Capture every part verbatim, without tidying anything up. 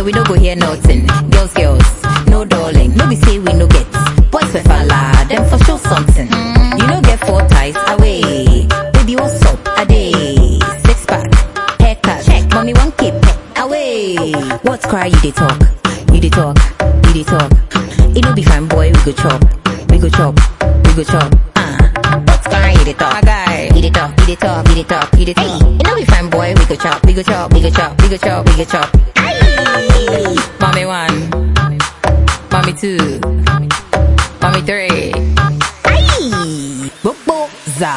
we no go hear nothing. Girls, girls, no darling. No be say we no get. Boys we falla, them for sure something. Mm. You no get four ties away. Baby, what's up? A day. Six pack, haircut, check. Mommy one keep away. What's cry? You dey talk, you dey talk, you dey talk. It no be fine, boy. We go chop, we go chop, we go chop. Uh, what's cry? You dey talk, my guy. You dey talk, you dey talk, you dey talk, you dey talk. It no be fine, boy. We go chop, we go chop, we go chop, we go chop, we go chop. Aye. Mommy one, mommy two, mommy three. Aye. Bobo za.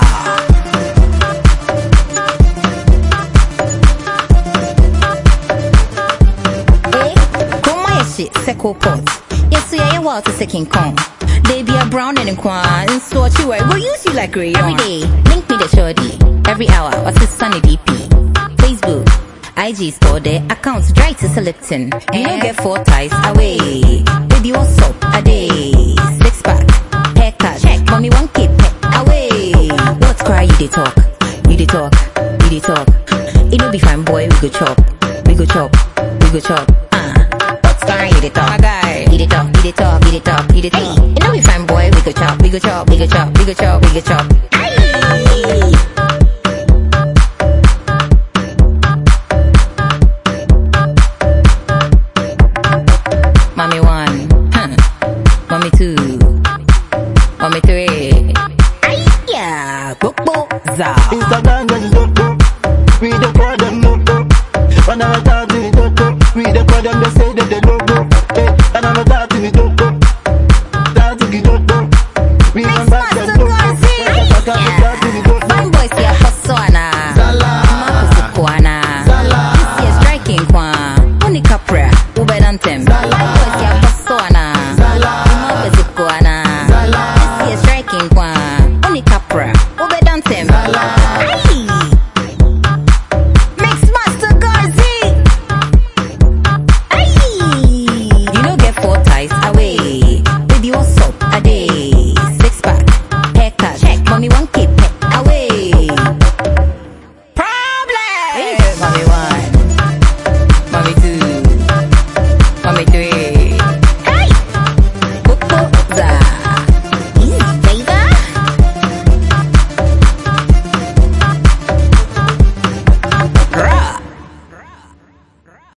Seko pot. Yes, yeah, you want to second come. They be a brown and inquire, and so what you wear, go use you like rayon. Every day, link me the shorty. Every hour, what's this sunny D P? Facebook, I G store their accounts dry to selecting. You don't get four ties away. Baby, what's up? A day. Six pack, haircut, check. Mommy, one keep away. What's cry? You dey talk, you dey talk, you dey talk. It no be fine, boy. We go chop, we go chop, we go chop. You dey talk, my guy. You dey talk, you dey talk, you dey talk, you dey talk. You know we fine, boy. We go chop, we go chop, we go chop, we go chop, we go chop. Aye. Mommy one, huh. Mommy two, mommy three. Aye, yeah, go go za. Instagram, we don't